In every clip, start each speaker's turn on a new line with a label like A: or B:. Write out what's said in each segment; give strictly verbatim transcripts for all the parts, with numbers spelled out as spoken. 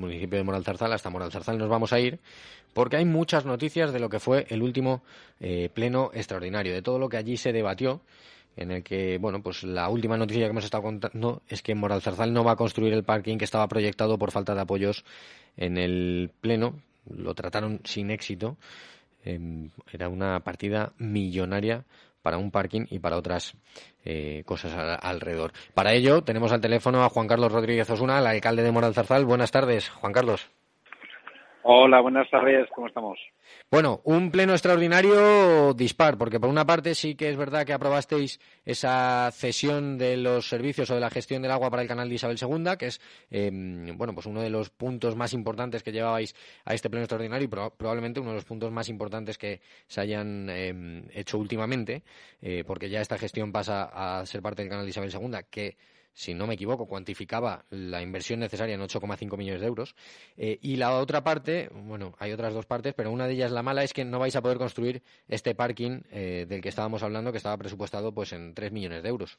A: municipio de Moralzarzal. Hasta Moralzarzal nos vamos a ir porque hay muchas noticias de lo que fue el último eh, pleno extraordinario, de todo lo que allí se debatió, en el que, bueno, pues la última noticia que hemos estado contando es que Moralzarzal no va a construir el parking que estaba proyectado por falta de apoyos en el pleno. Lo trataron sin éxito. Eh, era una partida millonaria para un parking y para otras eh, cosas a, alrededor. Para ello tenemos al teléfono a Juan Carlos Rodríguez Osuna, el alcalde de Moralzarzal. Buenas tardes, Juan Carlos.
B: Hola, buenas tardes, ¿cómo estamos?
A: Bueno, un pleno extraordinario dispar, porque por una parte sí que es verdad que aprobasteis esa cesión de los servicios o de la gestión del agua para el canal de Isabel segunda, que es eh, bueno, pues uno de los puntos más importantes que llevabais a este pleno extraordinario y pro- probablemente uno de los puntos más importantes que se hayan eh, hecho últimamente, eh, porque ya esta gestión pasa a ser parte del canal de Isabel segunda, que, si no me equivoco, cuantificaba la inversión necesaria en ocho coma cinco millones de euros. Eh, y la otra parte, bueno, hay otras dos partes, pero una de ellas, la mala, es que no vais a poder construir este parking eh, del que estábamos hablando, que estaba presupuestado pues en tres millones de euros.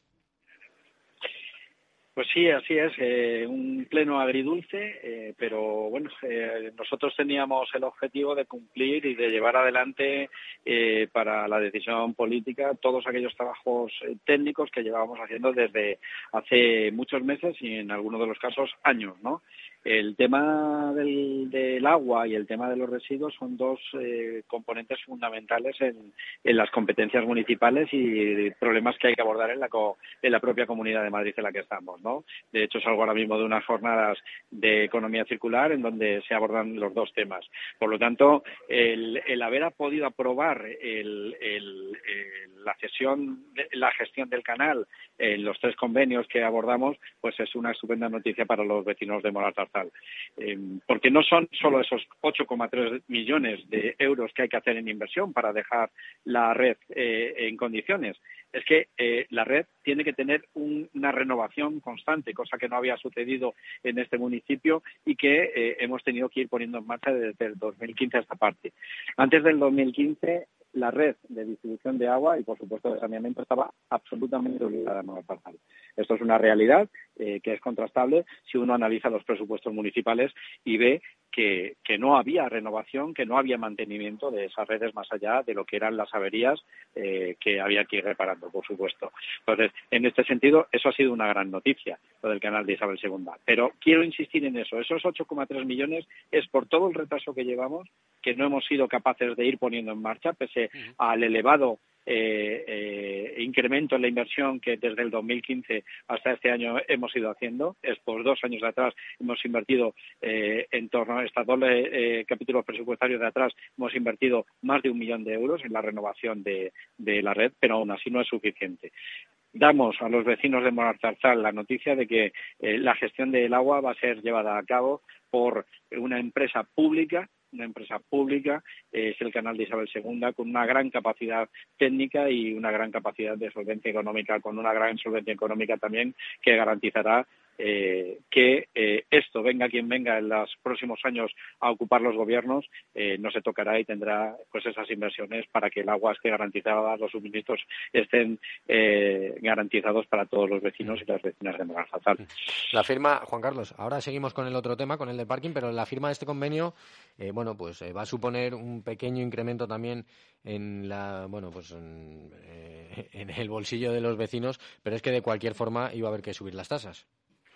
B: Pues sí, así es, eh, un pleno agridulce, eh, pero bueno, eh, nosotros teníamos el objetivo de cumplir y de llevar adelante eh, para la decisión política todos aquellos trabajos eh, técnicos que llevábamos haciendo desde hace muchos meses y en algunos de los casos años, ¿no? El tema del, del agua y el tema de los residuos son dos eh, componentes fundamentales en, en las competencias municipales y problemas que hay que abordar en la, co, en la propia Comunidad de Madrid en la que estamos, ¿no? De hecho, salgo ahora mismo de unas jornadas de economía circular en donde se abordan los dos temas. Por lo tanto, el, el haber podido aprobar el, el, el, la cesión, la gestión del canal en los tres convenios que abordamos, pues es una estupenda noticia para los vecinos de Moralzarzal. Eh, porque no son solo esos ocho coma tres millones de euros que hay que hacer en inversión para dejar la red eh, en condiciones. Es que eh, la red tiene que tener un, una renovación constante, cosa que no había sucedido en este municipio y que eh, hemos tenido que ir poniendo en marcha desde el dos mil quince a esta parte. Antes del dos mil quince, la red de distribución de agua y, por supuesto, de saneamiento estaba absolutamente obligada a Moralzarzal. Esto es una realidad eh, que es contrastable si uno analiza los presupuestos municipales y ve que, que no había renovación, que no había mantenimiento de esas redes más allá de lo que eran las averías eh, que había que ir reparando, por supuesto. Entonces, en este sentido, eso ha sido una gran noticia, lo del canal de Isabel segunda. Pero quiero insistir en eso. Esos ocho coma tres millones es por todo el retraso que llevamos, que no hemos sido capaces de ir poniendo en marcha, pese al elevado eh, eh, incremento en la inversión que desde el dos mil quince hasta este año hemos ido haciendo. Es por dos años de atrás hemos invertido eh, en torno a estos dos eh, capítulos presupuestarios de atrás, hemos invertido más de un millón de euros en la renovación de, de la red, pero aún así no es suficiente. Damos a los vecinos de Moralzarzal la noticia de que eh, la gestión del agua va a ser llevada a cabo por una empresa pública, una empresa pública, eh, es el canal de Isabel segunda, con una gran capacidad técnica y una gran capacidad de solvencia económica, con una gran solvencia económica también que garantizará eh, que eh, esto, venga quien venga en los próximos años a ocupar los gobiernos, eh, no se tocará y tendrá pues esas inversiones para que el agua esté garantizada, los suministros estén eh, garantizados para todos los vecinos y las vecinas de Moralzarzal.
A: La firma, Juan Carlos, ahora seguimos con el otro tema, con el del parking, pero la firma de este convenio, eh, bueno, pues eh, va a suponer un pequeño incremento también en la, bueno, pues en, eh, en el bolsillo de los vecinos, pero es que de cualquier forma iba a haber que subir las tasas.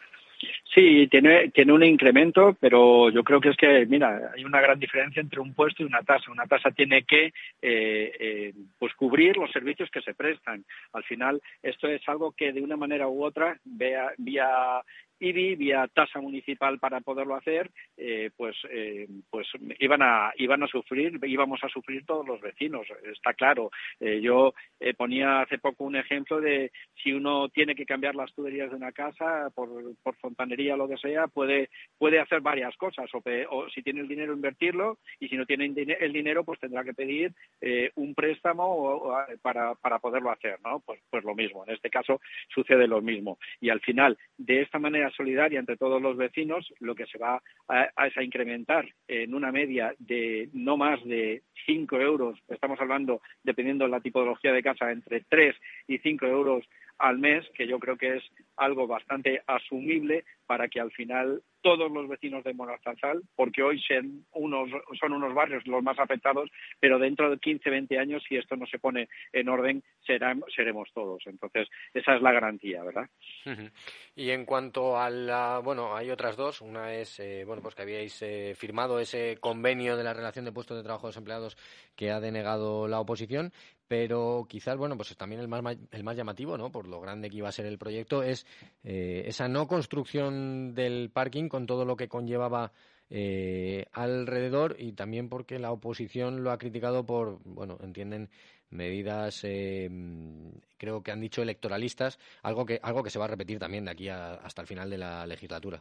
B: Sí, tiene, tiene un incremento, pero yo creo que es que, mira, hay una gran diferencia entre un puesto y una tasa. Una tasa tiene que eh, eh, pues cubrir los servicios que se prestan. Al final, esto es algo que de una manera u otra, vía, vía I B I, vía tasa municipal para poderlo hacer, eh, pues eh, pues iban a iban a sufrir, íbamos a sufrir todos los vecinos, está claro. Eh, yo eh, ponía hace poco un ejemplo de si uno tiene que cambiar las tuberías de una casa por, por fontanería o lo que sea, puede puede hacer varias cosas, o, o si tiene el dinero invertirlo, y si no tiene el dinero pues tendrá que pedir eh, un préstamo o, o, para para poderlo hacer, ¿no? Pues pues lo mismo, en este caso sucede lo mismo, y al final de esta manera solidaria entre todos los vecinos, lo que se va a, a, a incrementar en una media de no más de cinco euros, estamos hablando, dependiendo de la tipología de casa, entre tres y cinco euros al mes, que yo creo que es algo bastante asumible para que al final todos los vecinos de Morazarzal, porque hoy son unos, son unos barrios los más afectados, pero dentro de quince, veinte años, si esto no se pone en orden, serán, seremos todos. Entonces, esa es la garantía, ¿verdad?
A: Uh-huh. Y en cuanto a la, bueno, hay otras dos. Una es, eh, bueno, pues que habíais eh, firmado ese convenio de la relación de puestos de trabajo de los empleados que ha denegado la oposición, pero quizás, bueno, pues también el más, el más llamativo, ¿no?, por lo grande que iba a ser el proyecto, es eh, esa no construcción del parking con todo lo que conllevaba eh, alrededor, y también porque la oposición lo ha criticado por, bueno, entienden, medidas, eh, creo que han dicho electoralistas, algo que algo que se va a repetir también de aquí a, hasta el final de la legislatura.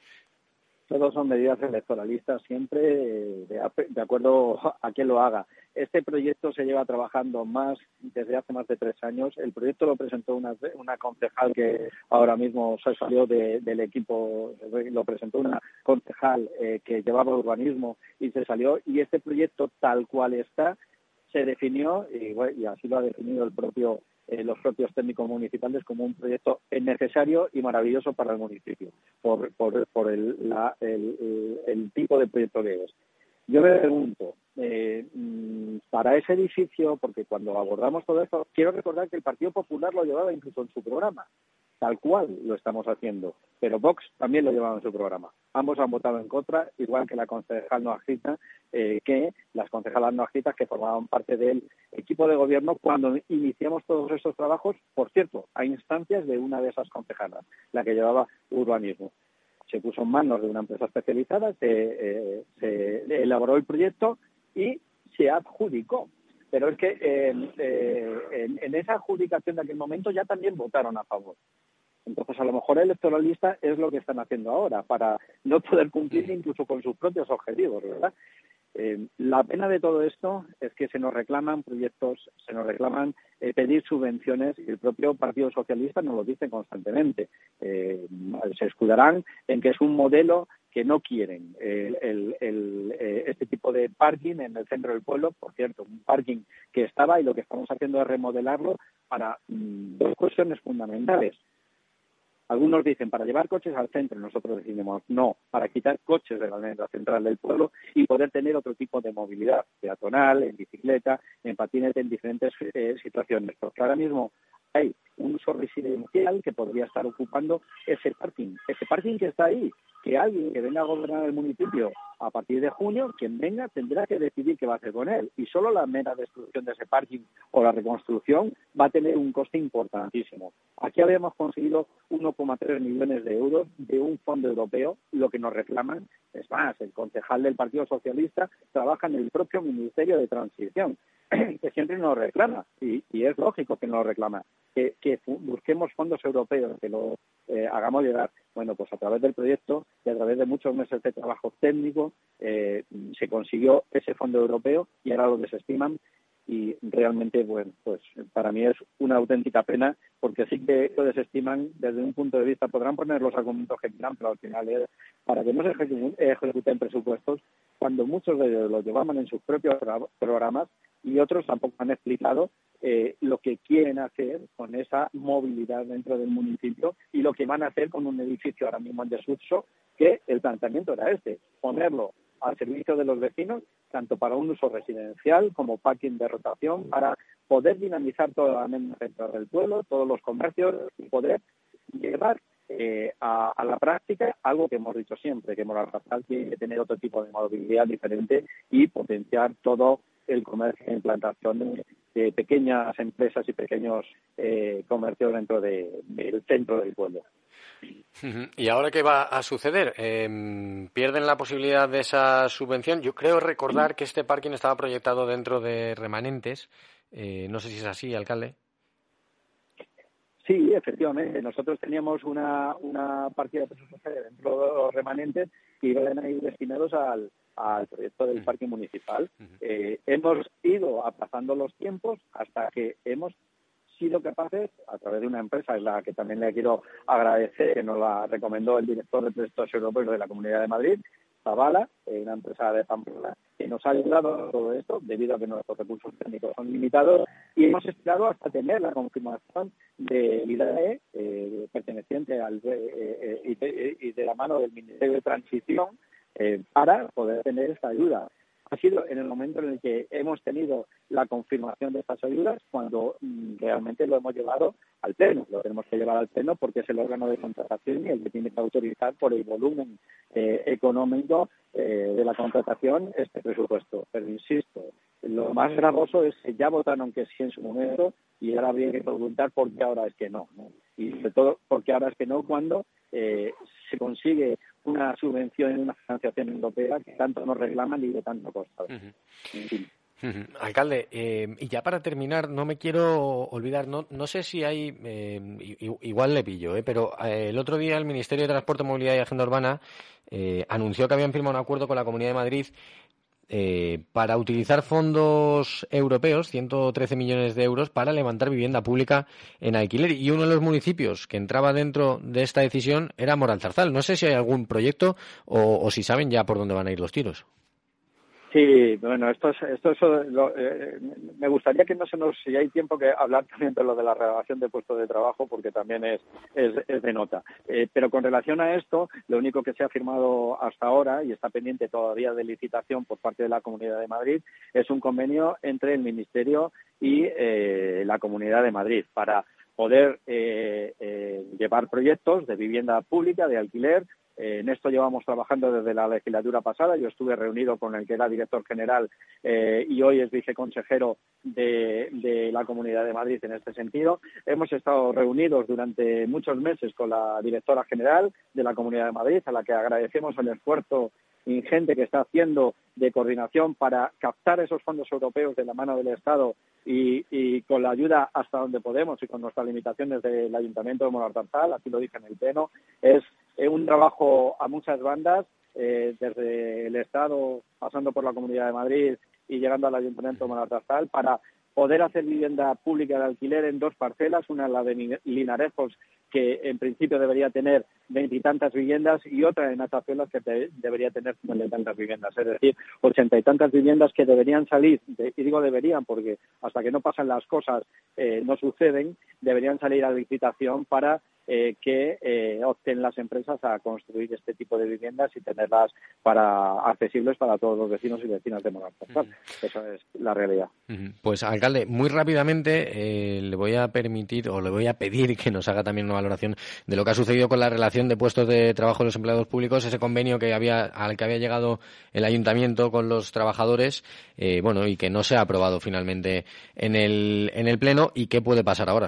B: Todos son medidas electoralistas, siempre de, de acuerdo a quien lo haga. Este proyecto se lleva trabajando más desde hace más de tres años. El proyecto lo presentó una, una concejal que ahora mismo se salió de, del equipo, lo presentó una concejal eh, que llevaba urbanismo y se salió. Y este proyecto, tal cual está, se definió, y, bueno, y así lo ha definido el propio Eh, los propios técnicos municipales, como un proyecto necesario y maravilloso para el municipio, por, por, por el, la, el, el, el tipo de proyecto que es. Yo me pregunto, eh, para ese edificio, porque cuando abordamos todo esto, quiero recordar que el Partido Popular lo llevaba incluso en su programa, tal cual lo estamos haciendo, pero Vox también lo llevaba en su programa. Ambos han votado en contra, igual que la concejal no adscrita, eh, que las concejalas no adscritas que formaban parte del equipo de gobierno cuando iniciamos todos estos trabajos, por cierto, a instancias de una de esas concejalas, la que llevaba urbanismo. Se puso en manos de una empresa especializada, se, eh, se elaboró el proyecto y se adjudicó. Pero es que eh, eh, en, en esa adjudicación de aquel momento ya también votaron a favor. Entonces, a lo mejor el electoralista es lo que están haciendo ahora, para no poder cumplir incluso con sus propios objetivos, ¿verdad? Eh, la pena de todo esto es que se nos reclaman proyectos, se nos reclaman eh, pedir subvenciones, y el propio Partido Socialista nos lo dice constantemente. Eh, se escudarán en que es un modelo que no quieren el, el, el, eh, este tipo de parking en el centro del pueblo. Por cierto, un parking que estaba, y lo que estamos haciendo es remodelarlo para mmm, dos cuestiones fundamentales. Algunos dicen para llevar coches al centro, nosotros decimos no, para quitar coches de la avenida central del pueblo y poder tener otro tipo de movilidad, peatonal, en bicicleta, en patinete, en diferentes eh, situaciones. Porque ahora mismo hay un uso residencial que podría estar ocupando ese parking, ese parking que está ahí, que alguien que venga a gobernar el municipio a partir de junio, quien venga tendrá que decidir qué va a hacer con él, y solo la mera destrucción de ese parking o la reconstrucción va a tener un coste importantísimo. Aquí habíamos conseguido uno coma tres millones de euros de un fondo europeo, lo que nos reclaman. Es más, el concejal del Partido Socialista trabaja en el propio Ministerio de Transición, que siempre nos reclama, y, y es lógico que nos reclama, que, que busquemos fondos europeos, que lo eh, hagamos llegar. Bueno, pues a través del proyecto y a través de muchos meses de trabajo técnico eh, se consiguió ese fondo europeo y ahora lo desestiman, y realmente, bueno, pues para mí es una auténtica pena, porque sí que lo desestiman desde un punto de vista, podrán poner los argumentos que quieran, pero al final es para que no se ejecuten, ejecuten presupuestos, cuando muchos de ellos los llevaban en sus propios programas y otros tampoco han explicado eh, lo que quieren hacer con esa movilidad dentro del municipio y lo que van a hacer con un edificio ahora mismo en desuso, que el planteamiento era este, ponerlo al servicio de los vecinos, tanto para un uso residencial como parking de rotación, para poder dinamizar toda la mente central del pueblo, todos los comercios, y poder llevar eh, a, a la práctica algo que hemos dicho siempre, que Morazarzal tiene que tener otro tipo de movilidad diferente y potenciar todo el comercio e implantación de, de pequeñas empresas y pequeños eh, comercios dentro de, del centro del pueblo.
A: ¿Y ahora qué va a suceder? Eh, ¿Pierden la posibilidad de esa subvención? Yo creo recordar que este parking estaba proyectado dentro de Remanentes. Eh, no sé si es así, alcalde.
B: Sí, efectivamente. Nosotros teníamos una, una partida presupuestaria dentro de los Remanentes que iban a ir destinados al, al proyecto del parque municipal. Uh-huh. Eh, hemos ido aplazando los tiempos hasta que hemos sido capaces, a través de una empresa, en la que también le quiero agradecer, que nos la recomendó el director de proyectos europeos de la Comunidad de Madrid, Zavala, una empresa de Pamplona, que nos ha ayudado a todo esto, debido a que nuestros recursos técnicos son limitados, y hemos esperado hasta tener la confirmación del I D A E, eh, perteneciente al eh, eh, y, de, y de la mano del Ministerio de Transición, eh, para poder tener esta ayuda. Ha sido en el momento en el que hemos tenido la confirmación de estas ayudas cuando mm, realmente lo hemos llevado al Pleno. Lo tenemos que llevar al Pleno porque es el órgano de contratación y el que tiene que autorizar por el volumen eh, económico eh, de la contratación este presupuesto. Pero insisto, lo más gravoso es que ya votaron que sí en su momento y ahora habría que preguntar por qué ahora es que no, ¿no? Y sobre todo por qué ahora es que no cuando eh, se consigue una subvención y una financiación europea que tanto nos reclaman y de tanto costa. Uh-huh. En fin.
A: Uh-huh. Alcalde, eh, y ya para terminar, no me quiero olvidar, no, no sé si hay, eh, igual le pillo, eh, pero eh, el otro día el Ministerio de Transporte, Movilidad y Agenda Urbana eh, anunció que habían firmado un acuerdo con la Comunidad de Madrid Eh, para utilizar fondos europeos, ciento trece millones de euros, para levantar vivienda pública en alquiler. Y uno de los municipios que entraba dentro de esta decisión era Moralzarzal. No sé si hay algún proyecto o, o si saben ya por dónde van a ir los tiros.
B: Sí, bueno, esto es, esto es lo, eh, me gustaría que no se nos, si hay tiempo, que hablar también de lo de la relación de puestos de trabajo, porque también es, es, es de nota. Eh, pero con relación a esto, lo único que se ha firmado hasta ahora, y está pendiente todavía de licitación por parte de la Comunidad de Madrid, es un convenio entre el Ministerio y eh, la Comunidad de Madrid para poder eh, eh, llevar proyectos de vivienda pública, de alquiler. Eh, en esto llevamos trabajando desde la legislatura pasada. Yo estuve reunido con el que era director general eh, y hoy es viceconsejero de, de la Comunidad de Madrid en este sentido. Hemos estado reunidos durante muchos meses con la directora general de la Comunidad de Madrid, a la que agradecemos el esfuerzo ingente que está haciendo de coordinación para captar esos fondos europeos de la mano del Estado y, y con la ayuda hasta donde podemos y con nuestras limitaciones del Ayuntamiento de Moralzarzal, así lo dije en el Pleno. Es un trabajo a muchas bandas, eh, desde el Estado, pasando por la Comunidad de Madrid y llegando al Ayuntamiento de Moralzarzal, para poder hacer vivienda pública de alquiler en dos parcelas, una la de Linarejos, que en principio debería tener veintitantas viviendas, y otra en Atazuelas, que te, debería tener cincuenta y tantas viviendas, es decir, ochenta y tantas viviendas que deberían salir, de, y digo deberían porque hasta que no pasan las cosas eh, no suceden, deberían salir a licitación para eh, que eh, opten las empresas a construir este tipo de viviendas y tenerlas para accesibles para todos los vecinos y vecinas de Moralzarzal. Uh-huh. Eso es la realidad.
A: Uh-huh. Pues, alcalde, muy rápidamente eh, le voy a permitir o le voy a pedir que nos haga también una valoración de lo que ha sucedido con la relación de puestos de trabajo de los empleados públicos, ese convenio que había al que había llegado el ayuntamiento con los trabajadores, eh, bueno, y que no se ha aprobado finalmente en el en el pleno. ¿Y qué puede pasar ahora?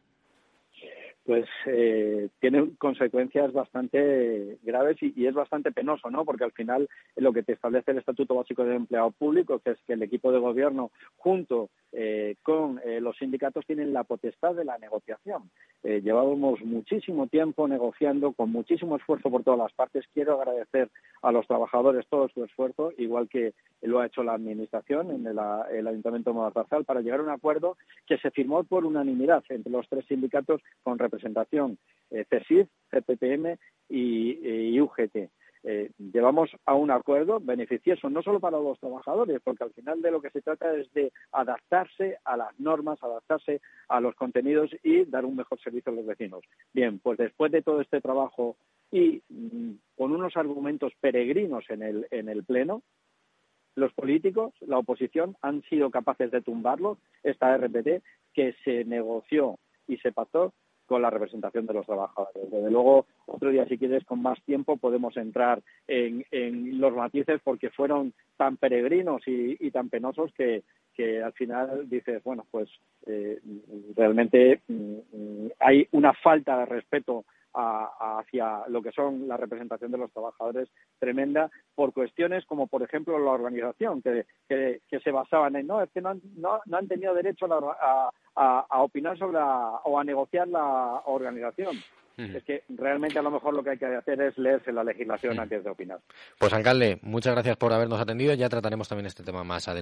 B: Pues eh, tiene consecuencias bastante graves y, y es bastante penoso, ¿no? Porque al final lo que te establece el Estatuto Básico del Empleado Público, que es que el equipo de gobierno, junto eh, con eh, los sindicatos, tienen la potestad de la negociación. Eh, llevábamos muchísimo tiempo negociando, con muchísimo esfuerzo por todas las partes. Quiero agradecer a los trabajadores todo su esfuerzo, igual que lo ha hecho la Administración en el, el Ayuntamiento de Moralzarzal, para llegar a un acuerdo que se firmó por unanimidad entre los tres sindicatos con representación eh, C E S I F, C P P M y, y U G T. Eh, llevamos a un acuerdo beneficioso no solo para los trabajadores, porque al final de lo que se trata es de adaptarse a las normas, adaptarse a los contenidos y dar un mejor servicio a los vecinos. Bien, pues después de todo este trabajo y mmm, con unos argumentos peregrinos en el, en el Pleno, los políticos, la oposición, han sido capaces de tumbarlo, esta R P T, que se negoció y se pactó con la representación de los trabajadores. Desde luego, otro día, si quieres, con más tiempo, podemos entrar en, en los matices, porque fueron tan peregrinos y, y tan penosos que, que al final dices, bueno, pues eh, realmente mm, hay una falta de respeto a, a hacia lo que son la representación de los trabajadores tremenda, por cuestiones como, por ejemplo, la organización, que, que, que se basaban en, no, es que no han, no, no han tenido derecho a, la, a A, a opinar sobre la, o a negociar la organización. Uh-huh. Es que realmente a lo mejor lo que hay que hacer es leerse la legislación uh-huh. antes de opinar.
A: Pues, alcalde, muchas gracias por habernos atendido. Ya trataremos también este tema más adelante.